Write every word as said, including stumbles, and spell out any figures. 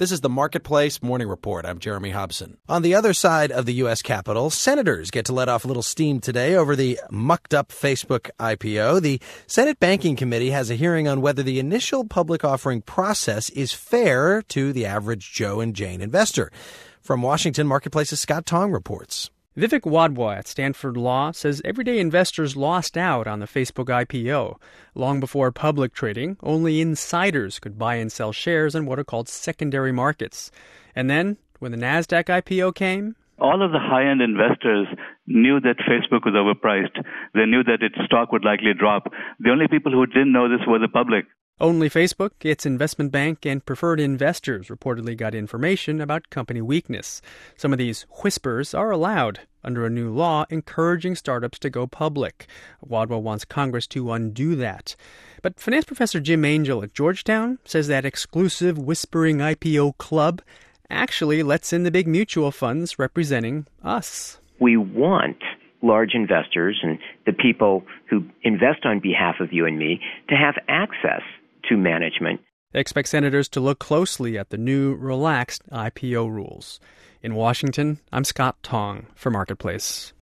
This is the Marketplace Morning Report. I'm Jeremy Hobson. On the other side of the U S Capitol, senators get to let off a little steam today over the mucked-up Facebook I P O. The Senate Banking Committee has a hearing on whether the initial public offering process is fair to the average Joe and Jane investor. From Washington, Marketplace's Scott Tong reports. Vivek Wadhwa at Stanford Law says everyday investors lost out on the Facebook I P O. Long before public trading, only insiders could buy and sell shares in what are called secondary markets. And then, when the NASDAQ I P O came, all of the high-end investors knew that Facebook was overpriced. They knew that its stock would likely drop. The only people who didn't know this were the public. Only Facebook, its investment bank, and preferred investors reportedly got information about company weakness. Some of these whispers are allowed under a new law encouraging startups to go public. Wadhwa wants Congress to undo that. But finance professor Jim Angel at Georgetown says that exclusive whispering I P O club actually lets in the big mutual funds representing us. We want large investors and the people who invest on behalf of you and me to have access to management. They expect senators to look closely at the new relaxed I P O rules. In Washington, I'm Scott Tong for Marketplace.